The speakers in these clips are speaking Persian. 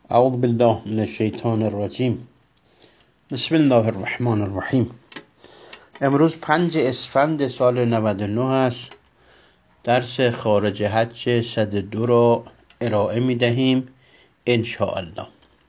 اعوذ بالله من الشیطان الرجیم. بسم الله الرحمن الرحیم. امروز 5 اسفند سال 99 است. درس خارج حج 102 را ارائه می دهیم انشاءالله.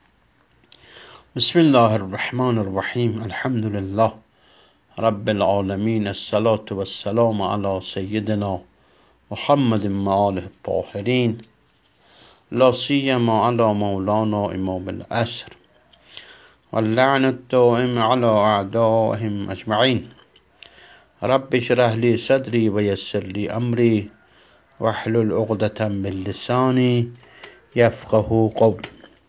بسم الله الرحمن الرحیم. الحمد لله رب العالمین، الصلاة والسلام علی سیدنا محمد و آله الطاهرین، لا سیما علی مولانا امام العصر واللعن الدائم على اعدائهم اجمعین. رب اشرح لی صدری و یسر لی امری واحلل عقدة من لسانی یفقهوا قولی.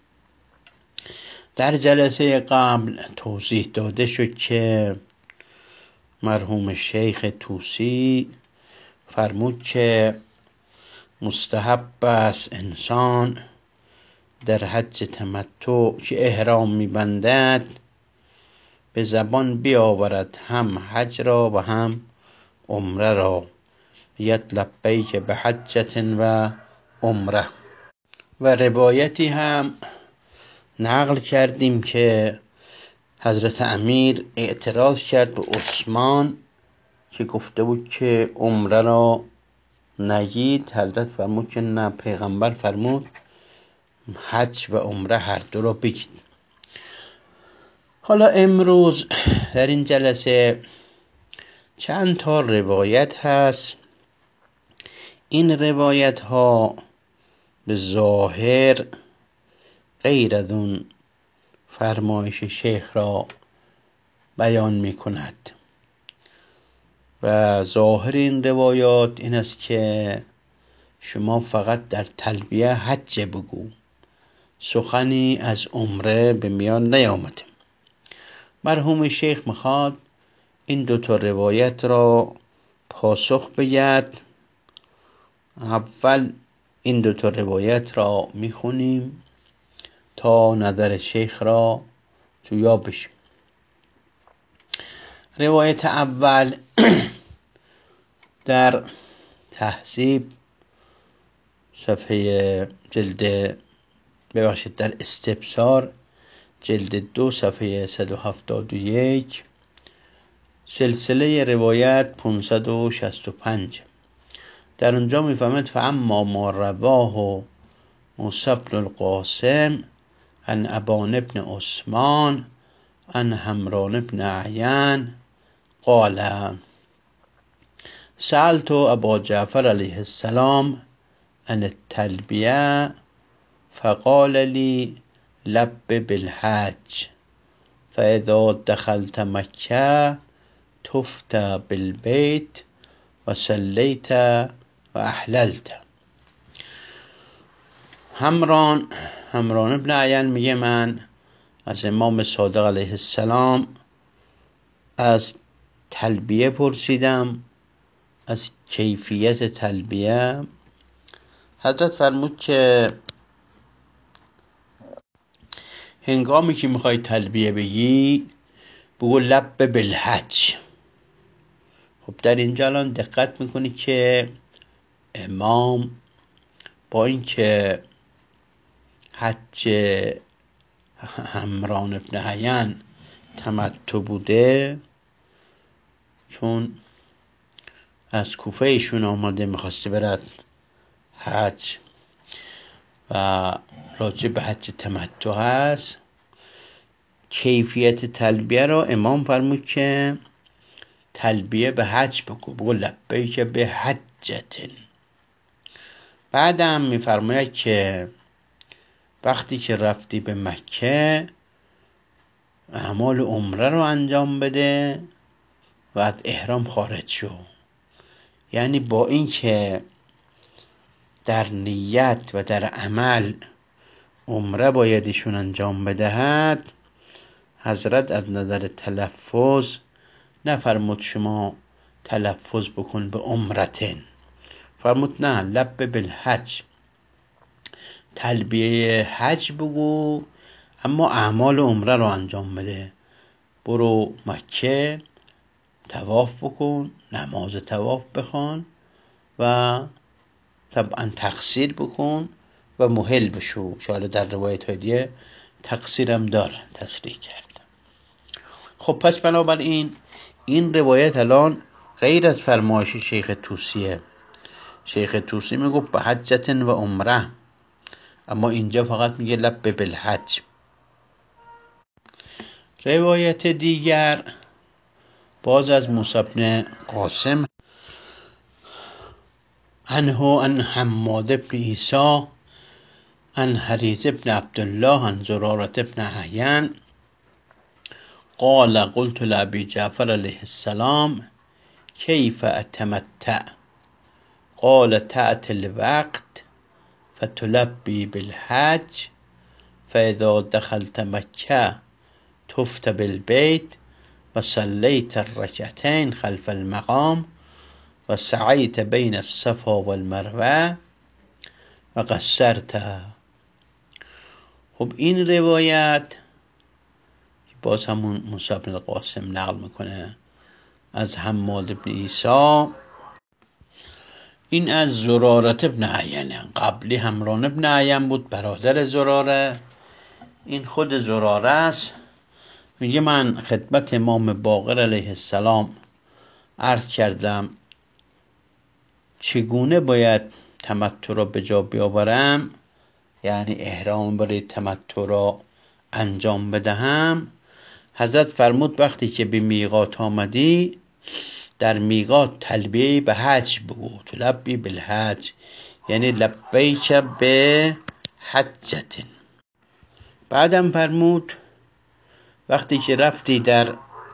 در جلسه قبل توضیح داده شد که مرحوم شیخ طوسی فرمود که مستحب است انسان در حج تمتع که احرام می‌بندد به زبان بیاورد هم حج را و هم عمره را، یت لبیک به حجة و عمره. و روایتی هم نقل کردیم که حضرت امیر اعتراض کرد به عثمان که گفته بود که عمره را نگید. حضرت فرمود که نه، پیغمبر فرمود حج و عمره هر دو را بگید. حالا امروز در این جلسه چند تا روایت هست. این روایت ها به ظاهر غیر از اون فرمایش شیخ را بیان می کند و ظاهر این روایات این است که شما فقط در تلبیه حج بگو، سخنی از عمره به میان نیامده. مرحوم شیخ میخواد این دوتا روایت را پاسخ بگرد. اول این دوتا روایت را میخونیم تا نظر شیخ را جویا بشیم. روایت اول در تهذیب صفحه در استبصار جلد 2 صفحه 171، سلسله روایت 565. در اونجا میفهمد فاما ما رواه موسی بن القاسم عن ابان بن عثمان عن حمران بن عیان قال سألت ابا جعفر علیه السلام عن التلبیه فقال لي لب بالحج فاذا دخلت مکه طفت بالبیت و صلیت و احللت. حمران بن عیان میگه من از امام صادق علیه السلام از تلبیه پرسیدم، از کیفیت تلبیه. حضرت فرمود که هنگامی که میخوای تلبیه بگی بگو لب بالحج. خب در اینجا الان دقت میکنی که امام با اینکه حج حمران بن عیان تمتع بوده، چون از کوفه ایشون آمده میخواسته برد حج و راجع به حج تمتع هست، کیفیت تلبیه را امام فرمود که تلبیه به حج بگو لبیک به حجة. بعد هم میفرماید که وقتی که رفتی به مکه اعمال عمره رو انجام بده و از احرام خارج شو. یعنی با این که در نیت و در عمل عمره باید ایشون انجام بدهد، حضرت از نظر تلفظ نفرمود شما تلفظ بکن به عمرتن، فرمود نه، لب بالحج، تلبیه حج بگو اما اعمال عمره رو انجام بده. برو مکه طواف بکن، نماز طواف بخوان و طبعا تقصیر بکن و محل بشو. حالا در روایت های دیگه تقصیرم دارن تصریح کرد. خب پس بنابراین این روایت الان غیر از فرمایش شیخ طوسیه. شیخ طوسی میگفت به حجت و عمره، اما اینجا فقط میگه لب بالحج. روایت دیگر باز از موسی بن قاسم عنه عن حماد بن عیسی عن حریث بن عبدالله عن زرارة بن احین قال قلت لأبي جعفر علیه السلام کیف اتمتع؟ قال تأتي الوقت فتلبي بالحج فإذا دخلت مكة طفت بالبيت وصليت الركعتين خلف المقام وسعيت بين الصفا والمروه وقصرت. خب این روایت باز همون موسی بن قاسم نقل میکنه از حماد بن عیسی، این از زرارة بن احین. قبلی حمران بن احین بود، برادر زراره. این خود زراره است. میگه من خدمت امام باقر علیه السلام عرض کردم چگونه باید تمتع را به جا بیاورم، یعنی احرام برای تمتع را انجام بدهم. حضرت فرمود وقتی که به میقات آمدی در میقات تلبیه به حج بگو، تلبی بالحج، یعنی لبیک به حجت. بعدم فرمود وقتی که رفتی در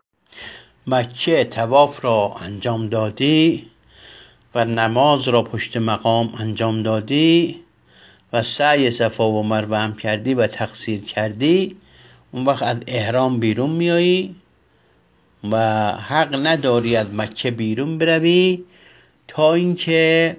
مکه طواف را انجام دادی و نماز را پشت مقام انجام دادی و سعی صفا و مروه هم کردی و تقصیر کردی، اون وقت از احرام بیرون میایی و حق نداری از مکه بیرون بروی تا اینکه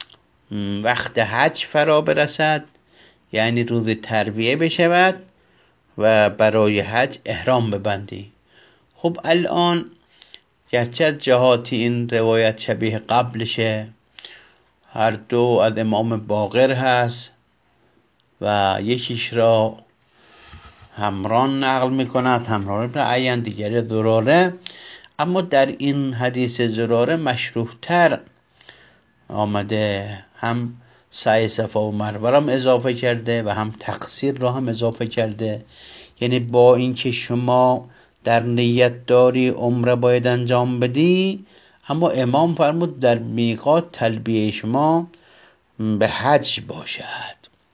وقت حج فرا برسد، یعنی روز ترویه بشود و برای حج احرام ببندی. خب الان گرچه از جهاتی این روایت شبیه قبلشه، هر دو از امام باقر هست و یکیش را حمران نقل میکند، حمران بن احین، دیگری زراره، اما در این حدیث زراره مشروح تر آمده، هم سعی صفا و مروه را هم اضافه کرده و هم تقصیر را هم اضافه کرده. یعنی با اینکه شما در نیت داری عمره باید انجام بدی، اما امام فرمود در میقات تلبیه شما به حج باشد.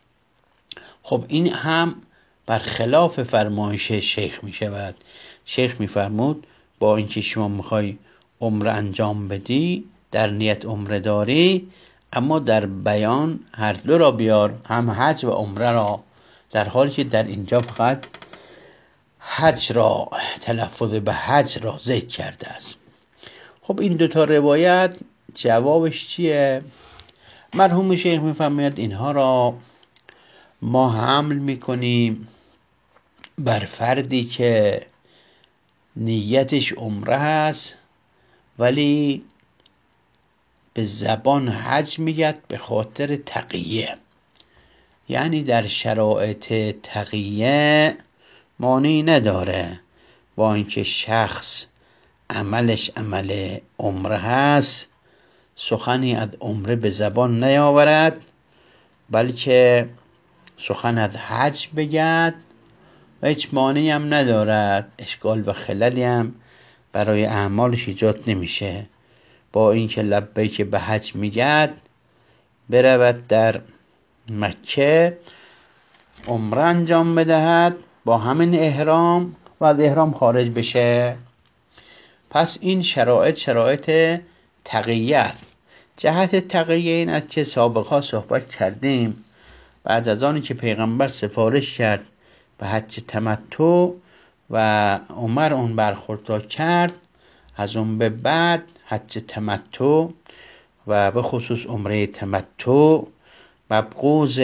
خب این هم برخلاف فرمایش شیخ می شود. شیخ می فرمود با اینکه شما میخوای عمره انجام بدی، در نیت عمره داری، اما در بیان هر دو را بیار، هم حج و عمره را، در حالی که در اینجا فقط حج را، تلفظ به حج را ذکر کرده است. خب این دوتا روایت جوابش چیه؟ مرحوم شیخ میفرماید اینها را ما حمل میکنیم بر فردی که نیتش عمره هست ولی به زبان حج میگد به خاطر تقیه، یعنی در شرایط تقیه مانعی نداره با اینکه شخص عملش عمل عمره هست سخنی از عمره به زبان نیاورد، بلکه سخن از حج بگد و هیچ مانعی هم ندارد، اشکال و خللی هم برای اعمالش ایجاد نمیشه. با اینکه لبیک به حج میگد برود در مکه عمره انجام بدهد با همین احرام و از احرام خارج بشه. پس این شرایط تقیه است. جهت تقیه این است که سابقا صحبت کردیم، بعد از آنی که پیغمبر سفارش کرد به حج تمتع و عمر اون برخورد را کرد، از اون به بعد حج تمتع و به خصوص عمره تمتع مبغوض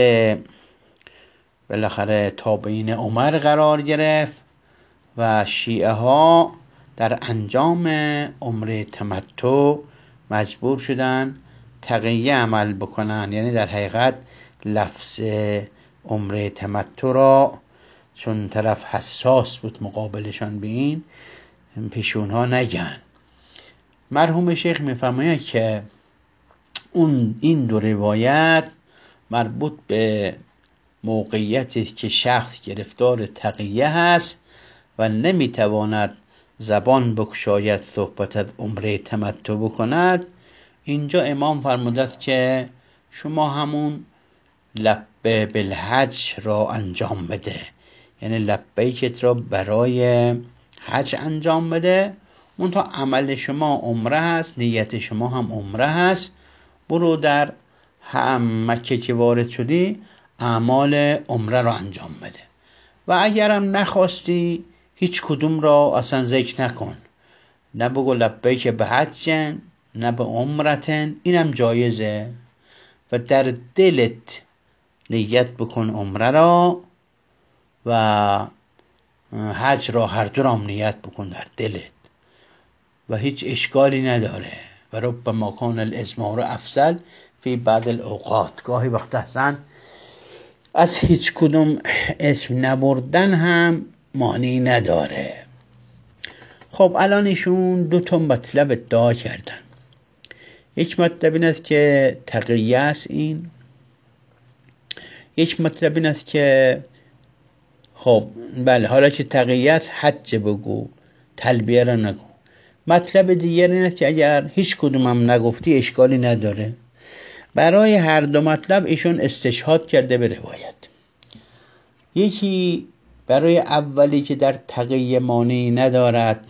بالاخره تابعین عمر قرار گرفت و شیعه ها در انجام عمره تمتع مجبور شدن تقیه عمل بکنن، یعنی در حقیقت لفظ عمره تمتع را، چون طرف حساس بود مقابلشان به این پیشونها نگن. مرحوم شیخ میفرماید که این دو روایت مربوط به موقعیتی که شخص گرفتار تقیه هست و نمیتواند زبان بگشاید صحبت از عمره تمتع بکند. اینجا امام فرمودند که شما همون لبه بالحج را انجام بده، یعنی لبیکت را برای حج انجام بده. منتها عمل شما عمره هست، نیت شما هم عمره هست. برو در مکه که وارد شدی اعمال عمره را انجام بده و اگرم نخواستی هیچ کدوم را اصلا ذکر نکن، نه بگو لبیک به حجن نه به عمرتن، اینم جایزه. و در دلت نیت بکن عمره را و حج را، هر دو را نیت بکن در دلت و هیچ اشکالی نداره. و ربما کان الازمار افضل فی بعض الاوقات، گاهی وقت اصلا از هیچ کدوم اسم نبردن هم معنی نداره. خب الان ایشون دو تا مطلب ادعا کردن. یک مطلب این است که تقیه است این، یک مطلب این است که خب بله حالا که تقیه است حج بگو، تلبیه را نگو. مطلب دیگر این است که اگر هیچ کدوم هم نگفتی اشکالی نداره. برای هر دو مطلب ایشون استشهاد کرده به روایت. یکی برای اولی که در تقیه مانعی ندارد،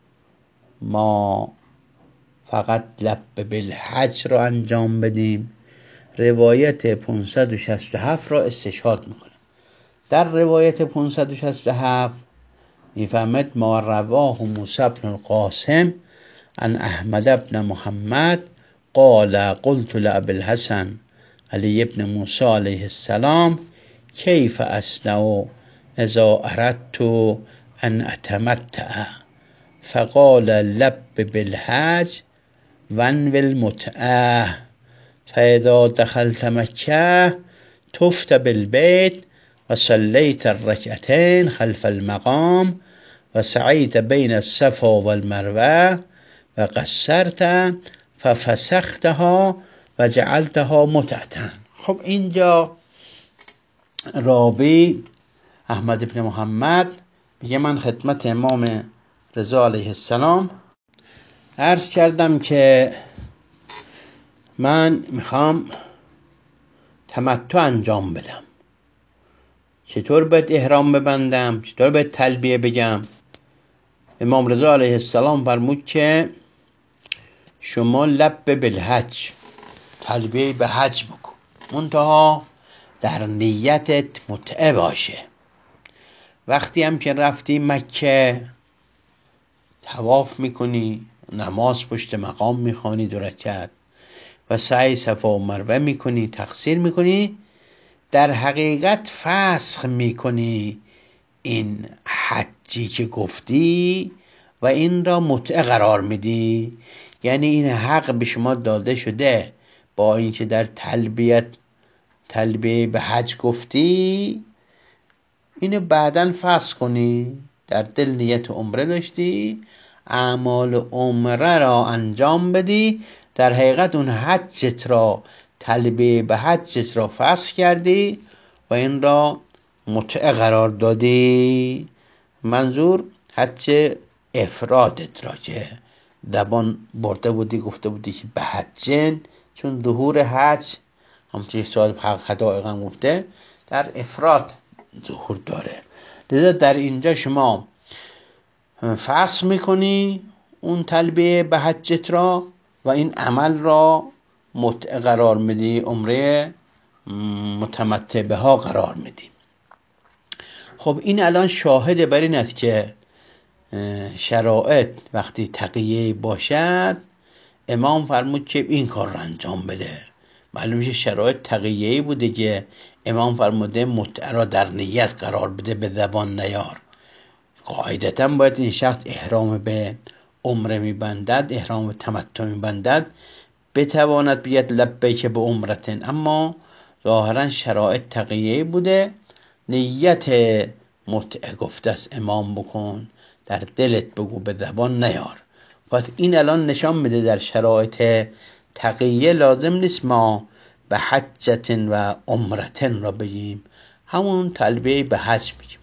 ما فقط لبه بالحج را انجام بدیم، روایت 567 را استشهاد میکنه. در روایت 567 میفهمد ما رواه موسی بن القاسم عن احمد بن محمد قال قلت لأبي الحسن علی بن موسی علیه السلام کیف اصنع اذا اردت ان اتمتع، فقال لب بالحج وانو المتعه، فاذا دخلت مکه طفت بالبيت وصليت الركعتين خلف المقام وسعيت بين الصفا والمروه وقصرت ففسختها وجعلتها متعه. خب اینجا راوی احمد بن محمد میگه من خدمت امام رضا علیه السلام عرض کردم که من میخوام تمتع انجام بدم، چطور باید احرام ببندم، چطور باید تلبیه بگم. امام رضا علیه السلام فرمود که شما لب بالحج، تلبیه به حج بکن، منتها در نیتت متعه باشه. وقتی هم که رفتی مکه طواف میکنی، نماز پشت مقام میخوانی 2 رکعت و سعی صفا و مروه میکنی، تقصیر میکنی، در حقیقت فسخ میکنی این حجی که گفتی و این را متعه قرار میدی. یعنی این حق به شما داده شده، با اینکه در تلبیه به حج گفتی اینو بعداً فسخ کنی. در دل نیت عمره داشتی، اعمال عمره را انجام بدی، در حقیقت اون حجت را، تلبیه به حجت را فسخ کردی و این را متعه قرار دادی. منظور حج افرادت را که زبان برده بودی، گفته بودی که به حجن، چون ظهور حج همچنین صاحب حق حدائق گفته در افراد ظهور داره، لذا در اینجا شما فسخ میکنی اون تلبیه به حجت را و این عمل را متعه قرار میدی، عمره متمتع بها قرار میدی. خب این الان شاهد بر این است که شرایط وقتی تقیه باشد امام فرمود که این کار را انجام بده. معلوم میشه شرایط تقیه‌ای بوده که امام فرموده متعه را در نیت قرار بده، به زبان نیار. قاعدتاً باید این شخص احرام به عمره میبندد، احرام تمتع میبندد، بتواند بیاد لبیک به عمرتن، اما ظاهرا شرایط تقیه بوده. نیت متعه گفته است امام بکن، در دلت بگو، به زبان نیار. پس این الان نشان میده در شرایط تقیه لازم نیست ما به حجت و عمرتن را بگیم، همون تلبیه به حج میگیم.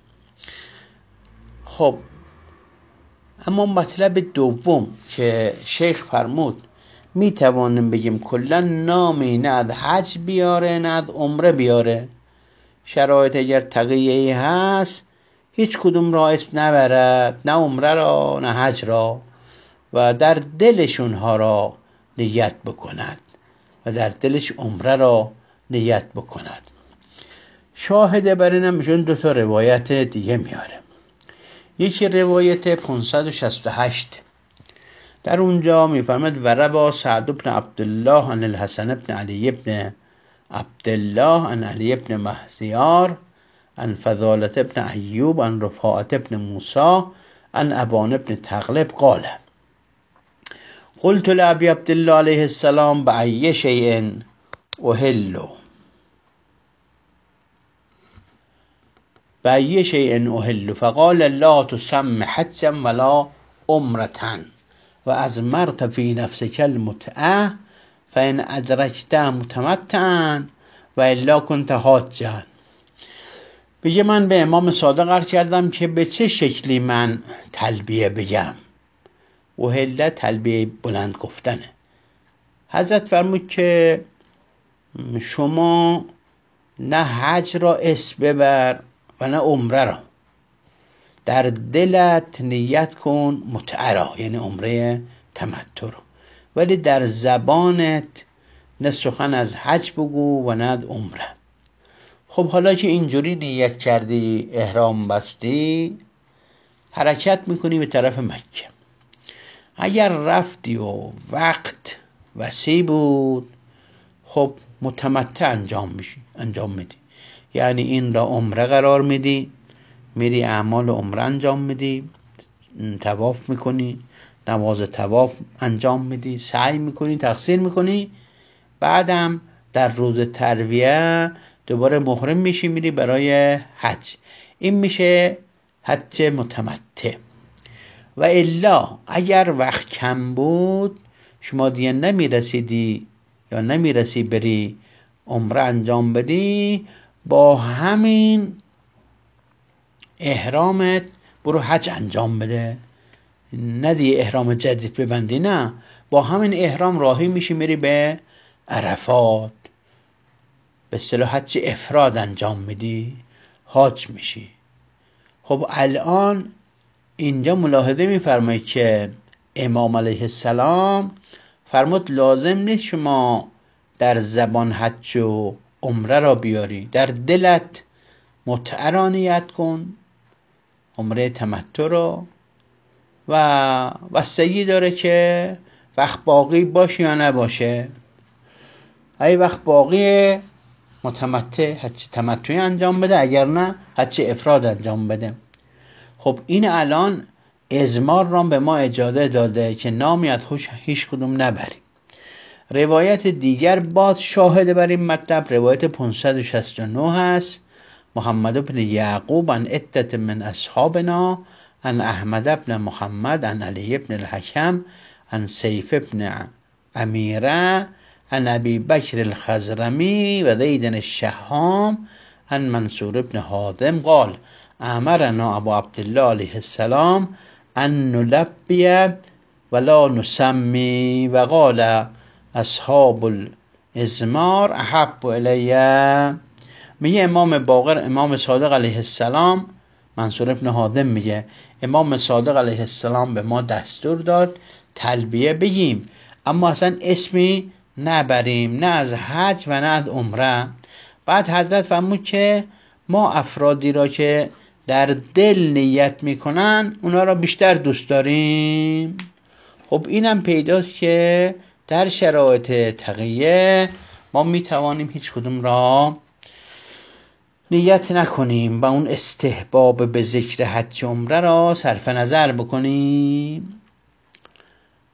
خب اما مطلب دوم که شیخ فرمود می توانیم بگیم کلا نامی نه از حج بیاره نه از عمره بیاره. شرایط اگر تقیه‌ای هست هیچ کدوم را اسم نبرد، نه عمره را نه حج را، و در دلش اونها را نیت بکند و در دلش عمره را نیت بکند. شاهد بر اینم میشون دو تا روایت دیگه میاره. یکی روایت 568 در اونجا میفرماد و روا سعد بن عبدالله عن الحسن بن علی بن عبدالله عن علی بن مهزیار عن فضالة بن ایوب عن رفاعة بن موسى عن ابان بن تغلب قال قلت لأبي عبد الله عليه السلام بأي شيء أهل بأي شيء أهل فقال لا تسم حجا ولا عمرة وأزمرت في نفسك المتعة فإن أدركت متمتعا وإلا كنت حاجا. بگه من به امام صادق عرض کردم که به چه شکلی من تلبیه بگم. اهل تلبیه بلند گفتنه. حضرت فرمود که شما نه حج را اسم ببر و نه عمره را، در دلت نیت کن متعه را، یعنی عمره تمتع را، ولی در زبانت نه سخن از حج بگو و نه از عمره. خب حالا که اینجوری نیت کردی، احرام بستی، حرکت میکنی به طرف مکه. اگر رفتی و وقت وسیع بود، خب متمتع انجام میدی، یعنی این را عمره قرار میدی، میری اعمال عمره انجام میدی، طواف میکنی، نماز طواف انجام میدی، سعی میکنی، تقصیر میکنی، بعدم در روز ترویه دوباره محرم میشی، میری برای حج. این میشه حج متمتع. و الا اگر وقت کم بود، شما دیگه نمیرسیدی یا نمیرسی بری عمره انجام بدی، با همین احرامت برو حج انجام بده، ندی احرام جدید ببندی، نه، با همین احرام راهی میشی میری به عرفات، به اصطلاح حج افراد انجام میدی، حاج میشی. خب الان اینجا ملاحظه میفرمایید که امام علیه السلام فرمود لازم نیست شما در زبان حج و عمره را بیاری، در دلت متعه را نیت کن، عمره تمتع را، و بستگی داره که وقت باقی باشه یا نباشه. اگه وقت باقی متمتع حج تمتعی انجام بده، اگر نه حج افراد انجام بده. خب این الان ازمار را به ما اجازه داده که نامی از هیچ کدوم نبریم. روایت دیگر باز شاهد بر این مطلب روایت 569 هست. محمد بن یعقوب عن عدة من اصحابنا عن احمد بن محمد عن علی بن الحکم عن سیف بن امیره عن ابی بکر الخزرمی و زید الشهام عن منصور بن حازم قال امرنا ابو عبدالله علیه السلام ان نلبی ولا نسمی و قال اصحاب الازمار احب الیه. میگه امام باقر، امام صادق علیه السلام، منصور ابن حازم میگه امام صادق علیه السلام به ما دستور داد تلبیه بگیم، اما اصلا اسمی نبریم، نه از حج و نه از عمره. بعد حضرت فرمود که ما افرادی را که در دل نیت میکنن اونا را بیشتر دوست داریم. خب اینم پیداست که در شرایط تقیه ما میتوانیم هیچ کدوم را نیت نکنیم و اون استحباب به ذکر حج عمره را صرف نظر بکنیم.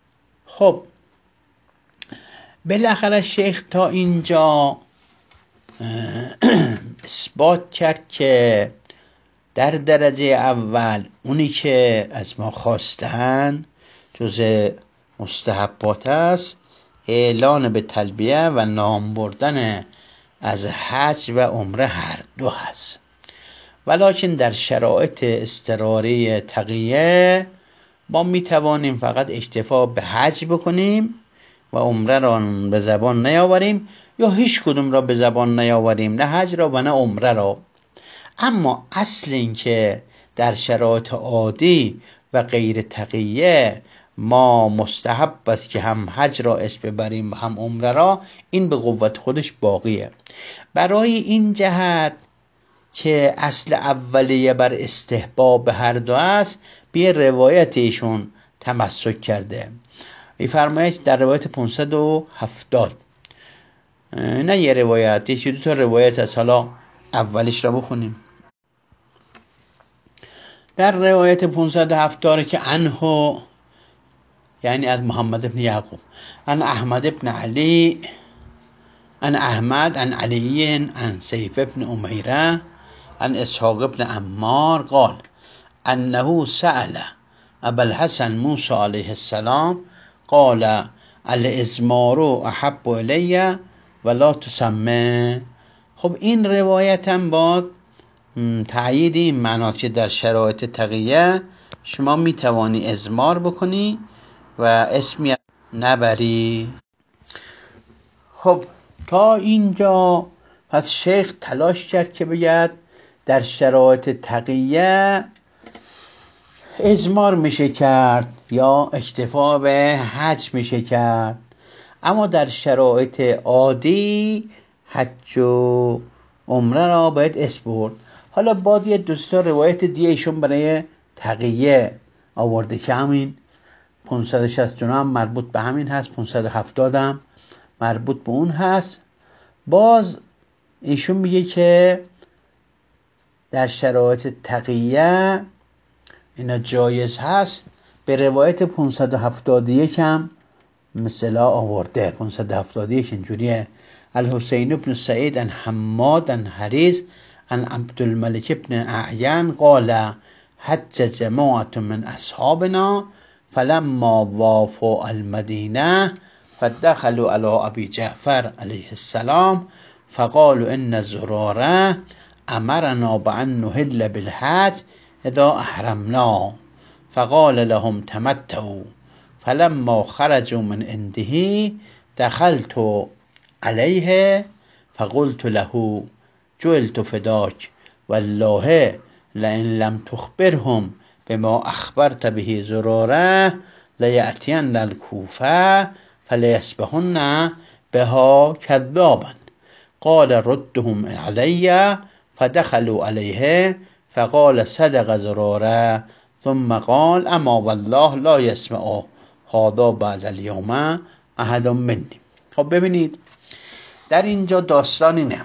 خب بالاخره شیخ تا اینجا اثبات کرد که در درجه اول اونی که از ما خواستن جز مستحبات است، اعلان به تلبیه و نام بردن از حج و عمره هر دو هست. ولکن در شرایط اضطراری تقیه ما می توانیم فقط اکتفا به حج بکنیم و عمره را به زبان نیاوریم، یا هیچ کدوم را به زبان نیاوریم، نه حج را و نه عمره را. اما اصل این که در شرایط عادی و غیر تقیه ما مستحب است که هم حج را اسم ببریم و هم عمره را، این به قوت خودش باقیه. برای این جهت که اصل اولیه بر استحباب هر دو است، به روایت ایشون تمسک کرده. می‌فرماید در روایت 570، نه یه روایت، یه دو تا روایت از، حالا اولیش را بخونیم. در روایت 570 که عنه، یعنی از محمد ابن یعقوب، عن احمد ابن علی، عن احمد عن علی عن سیف ابن امیره عن اسحاق ابن عمار قال انه سأل ابا الحسن موسی علیه السلام قال الازمار احب الی ولا تسمه. خب این روایت هم با تأیید این معنا که در شرایط تقیه شما می توانی ازمار بکنی و اسمی نبری. خب تا اینجا پس شیخ تلاش کرد که بگید در شرایط تقیه ازمار میشه کرد یا اکتفا به حج میشه کرد، اما در شرایط عادی حج و عمره را باید اسم برد. حالا بعد یه دوستا روایت دیگه ایشون برای تقیه آورده که همین 569 هم مربوط به همین هست، 570 هم مربوط به اون هست. باز ایشون میگه که در شرایط تقیه اینا جایز هست. به روایت 571 هم مثلا آورده. 571 اینجوریه: الحسین بن سعید عن حماد عن حریث عن عبدالملک بن اعین قال حج جماعة من اصحابنا فلما وافوا المدینه فدخلوا على ابي جعفر علیه السلام فقالوا ان زراره امرنا بان نهل بالحج اذا احرمنا فقال لهم تمتعوا فلما خرجوا من عنده دخلت عليه فقلت له جعلت فداك والله لئن لم تخبرهم بما اخبرت به زراره لیأتین الکوفه فلیصبحن بها کذابا قال ردهم علی فدخلوا علیه فقال صدق زراره ثم قال اما والله لا يسمع هذا بعد اليوم احد منی. خب ببینید در اینجا داستان اینه: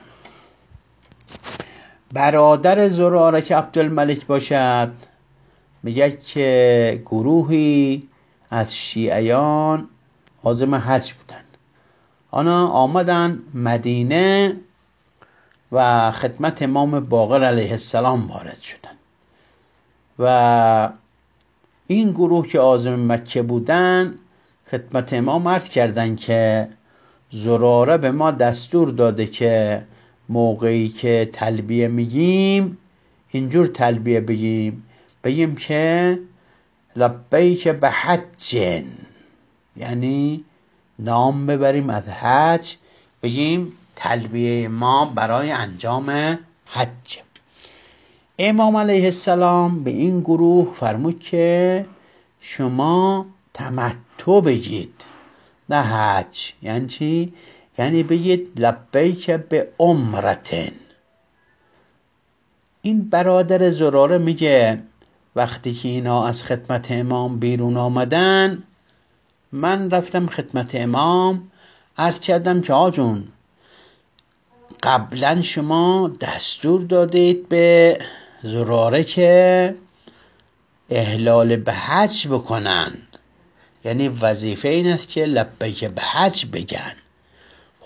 برادر زراره که عبدالملک باشد میگه که گروهی از شیعیان عازم حج بودن، آنها آمدن مدینه و خدمت امام باقر علیه السلام وارد شدن و این گروه که عازم مکه بودن خدمت امام عرض کردن که زراره به ما دستور داده که موقعی که تلبیه میگیم اینجور تلبیه بگیم که لبیک به حج، یعنی نام ببریم از حج، بگیم تلبیه ما برای انجام حج. امام علیه السلام به این گروه فرمود که شما تمتع بگید نه حج. یعنی چی؟ یعنی بگید لبیک به عمرتن. این برادر زراره میگه وقتی که اینا از خدمت امام بیرون آمدن من رفتم خدمت امام عرض کردم که آجون قبلا شما دستور دادید به زراره که احلال به حج بکنن، یعنی وظیفه این است که لبیک به حج بگن.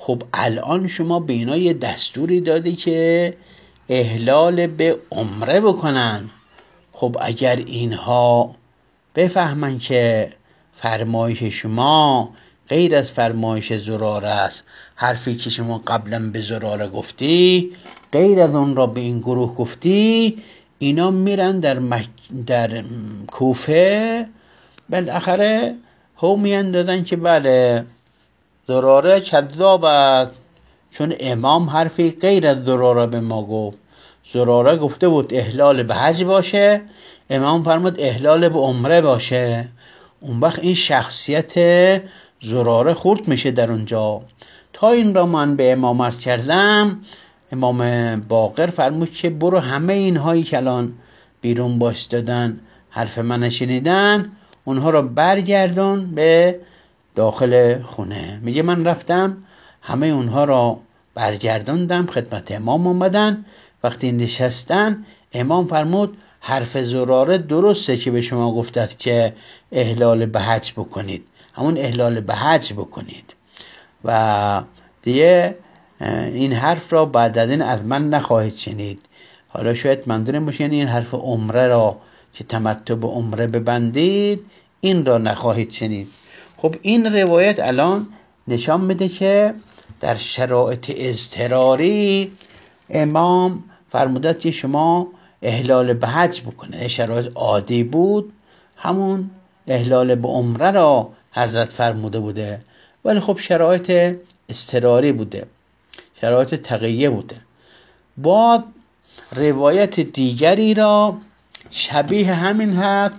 خب الان شما به اینا یه دستوری دادی که احلال به عمره بکنن. خب اگر اینها بفهمن که فرمایش شما غیر از فرمایش زراره است، حرفی که شما قبلا به زراره گفتی غیر از اون را به این گروه گفتی، اینا میرن در کوفه بالاخره حکم دادن که بله زراره کذاب است، چون امام حرفی غیر از زراره به ما گفت. زراره گفته بود احلال به حج باشه، امام فرمود احلال به عمره باشه. اون وقت این شخصیت زراره خورد میشه در اونجا. تا این را من به امام عرض کردم، امام باقر فرمود که برو همه اینهایی که الان بیرون بایستادن حرف من شنیدن، اونها را برگردون به داخل خونه. میگه من رفتم همه اونها را برگردوندم، خدمت امام آمدن. وقتی نشستن امام فرمود حرف زراره درسته که به شما گفتد که احلال به حج بکنید، همون احلال به حج بکنید و دیگه این حرف را بعد از این از من نخواهید شنید. حالا شاید منظورم باشه این حرف عمره را که تمتع به عمره ببندید این را نخواهید شنید. خب این روایت الان نشان میده که در شرایط اضطراری امام فرمودد که شما احلال به حج بکنه. شرایط عادی بود همون احلال به عمره را حضرت فرموده بوده، ولی خب شرایط اضطراری بوده، شرایط تقیه بوده. با روایت دیگری را شبیه همین هست،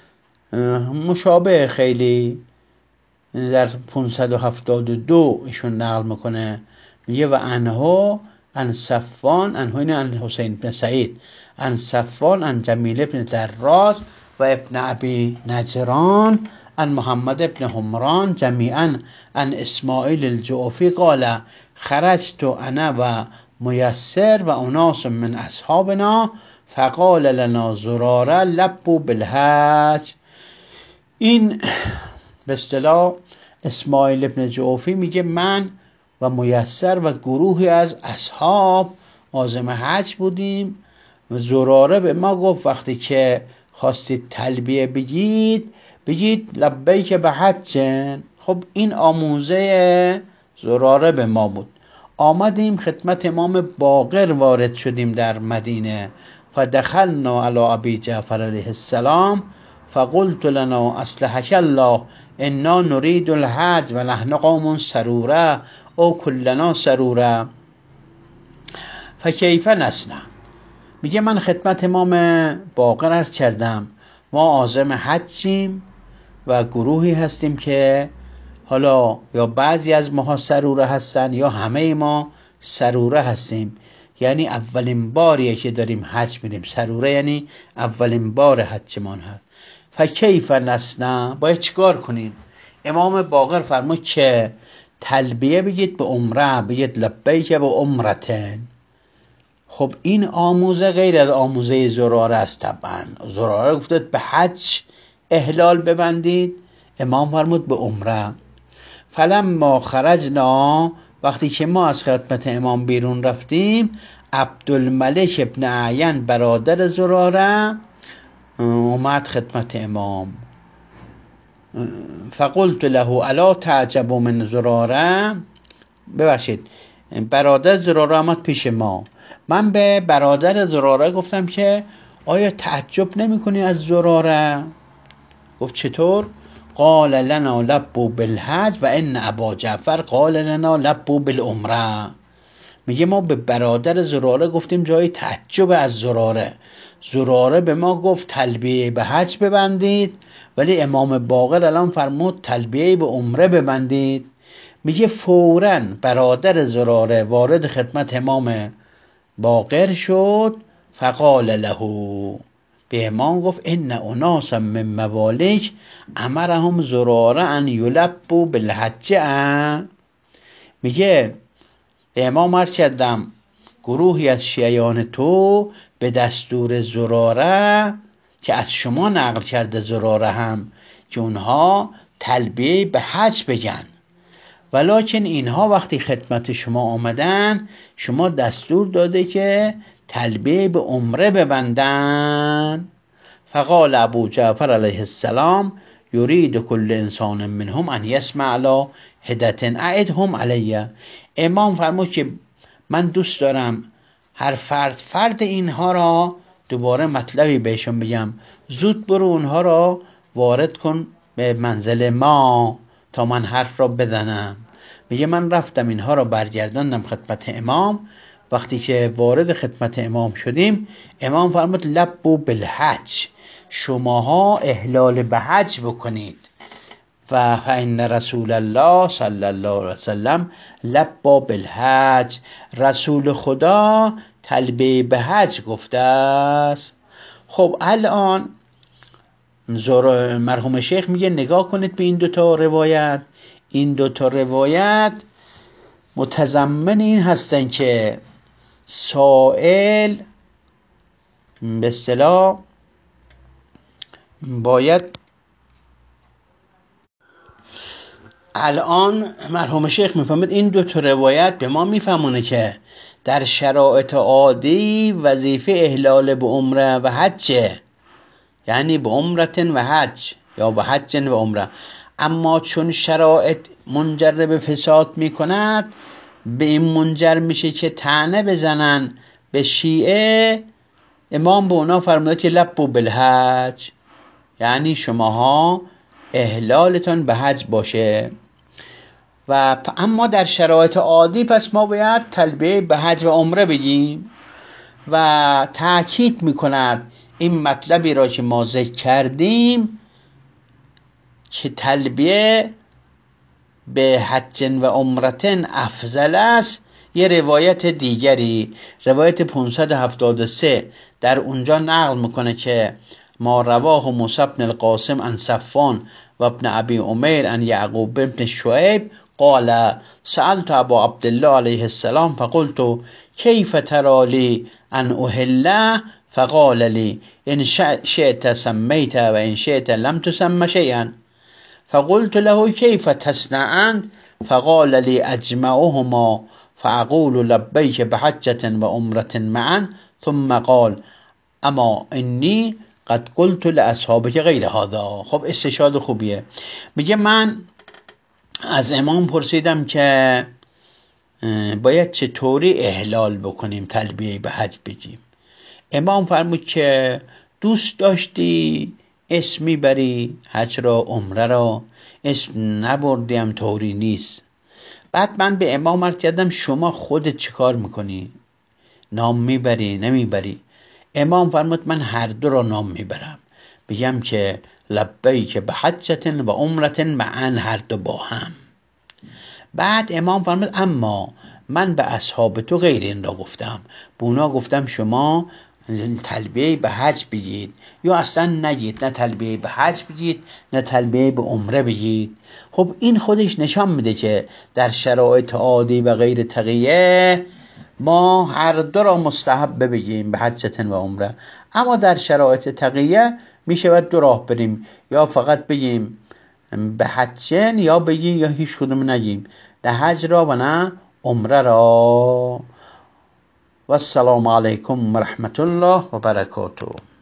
مشابه خیلی، در 572 ایشون نقل میکنه، میگه و انهو ان صفوان ان حسین بن سعید ان صفوان ان جمیل بن دراز و ابن ابی نجران ان محمد ابن حمران جمیعا ان اسماعیل الجعفی قال خرجت انا و میسر و اناس من اصحابنا فقال لنا زراره لبوا بالحج. این به اصطلاح اسماعیل ابن جعفی میگه من و میسر و گروهی از اصحاب عازم حج بودیم و زراره به ما گفت وقتی که خواستید تلبیه بگید لبیک به حجن. خب این آموزه زراره به ما بود. آمدیم خدمت امام باقر وارد شدیم در مدینه، فدخلنا علی ابی جعفر علیه السلام فقلت لنا اصلحك الله انا نريد الحج و نحن قوم سروره او کلنا سروره فکیف نصنع. میگه من خدمت امام باقر عرض کردم ما عازم حجیم و گروهی هستیم که حالا یا بعضی از ماها سروره هستن یا همه ما سروره هستیم، یعنی اولین باریه که داریم حج میریم. سروره یعنی اولین بار حجمان هست. فکیف نصنع، باید چیکار کنیم؟ امام باقر فرمود که تلبیه بگید به عمره، بگید لبیک به عمرتن. خب این آموزه غیر از آموزه زراره است. طبعا زراره گفتید به حج احلال ببندید، امام فرمود به عمره. فلما خرجنا، وقتی که ما از خدمت امام بیرون رفتیم، عبدالملک ابن اعین برادر زراره اومد خدمت امام. فقلت له الا تعجب من زراره، ببخشید برادر زراره آمد پیش ما. من به برادر زراره گفتم که آیا تعجب نمی کنی از زراره؟ گفت چطور؟ قال لنا لبوا بالحج و ان ابا جعفر قال لنا لبوا بالعمره. میگه ما به برادر زراره گفتیم جای تعجب از زراره. زراره به ما گفت تلبیه به حج ببندید، ولی امام باقر الان فرمود تلبیه به عمره ببندید. میگه فوراً برادر زراره وارد خدمت امام باقر شد. فقال له، به امام گفت ان اناسا من موالیک امرهم زراره ان یلبوا بالحج. میگه به امام عرض کردم گروهی از شیعیان تو به دستور زراره که از شما نقل کرده زراره هم که اونها تلبیه به حج بگن ولکن اینها وقتی خدمت شما آمدن شما دستور داده که تلبیه به عمره ببندن. فقال ابو جعفر علیه السلام یرید کل انسان منهم ان یسمع علی هدت اعدهم علیه. امام فرمود که من دوست دارم هر فرد اینها را دوباره مطلبی بهشون بگم، زود برو اونها را وارد کن به منزل ما تا من حرف را بزنم. میگه من رفتم اینها را برگرداندم خدمت امام. وقتی که وارد خدمت امام شدیم امام فرمود لبوا بالحج، شماها احلال به حج بکنید. و فإن رسول الله صلی الله علیه وسلم لبا بالحج، رسول خدا تلبیه به حج گفته است. خب الان مرحوم شیخ میگه نگاه کنید به این دوتا روایت. این دوتا روایت متضمن این هستن که سائل به اصطلاح باید، الان مرحوم شیخ میفهمد این دو تا روایت به ما میفهمونه که در شرایط عادی وظیفه احلال به عمره و حج، یعنی به عمرت و حج یا به حج و عمره، اما چون شرایط منجر به فساد میکند به این منجر میشه که طعنه بزنن به شیعه. امام به اونا فرموده که لبوا بالحج، یعنی شماها احلالتون به حج باشه. و اما در شرایط عادی پس ما باید تلبیه به حج و عمره بگیم. و تأکید میکند این مطلبی را که ما ذکر کردیم که تلبیه به حج و عمرتن افضل است، یه روایت دیگری، روایت 573 در اونجا نقل میکنه که ما رواه موسی بن القاسم عن صفان و ابن ابی امیر عن یعقوب بن شعیب قال سألت ابا عبدالله علیه السلام فقلت کیف ترى لي ان اهله فقال لي ان شئت سميت و ان شئت لم تسم شيئا. فقلت له كيف تصنع أنت؟ فقال لي أجمعهما فأقول لبيك بحجة وعمرة معا، ثم قال اما انی قد قلت لاصحابك غیر هذا. خب استشهاد خوبیه. میگه من از امام پرسیدم که باید چطوری احلال بکنیم تلبیه به حج بگیم. امام فرمود که دوست داشتی اسم میبری حج را عمره را، اسم نبردیم طوری نیست. بعد من به امام عرض کردم شما خودت چی کار میکنی؟ نام میبری نمیبری؟ امام فرمود من هر دو را نام میبرم، بگم که لبیک به حجت و عمرت معا، هر دو با هم. بعد امام فرمود اما من به اصحاب تو غیر این را گفتم، به اونا گفتم شما تلبیه به حج بگید یا اصلا نگید، نه تلبیه به حج بگید نه تلبیه به عمره بگید. خب این خودش نشان میده که در شرایط عادی و غیر تقیه ما هر دو را مستحب بگیم به حجتن و عمره، اما در شرایط تقیه میشود دو راه بریم، یا فقط بگیم به حجن یا بگیم یا هیچ کدوم نگیم، نه حج را و نه عمره را. و السلام علیکم و رحمت الله و برکاته.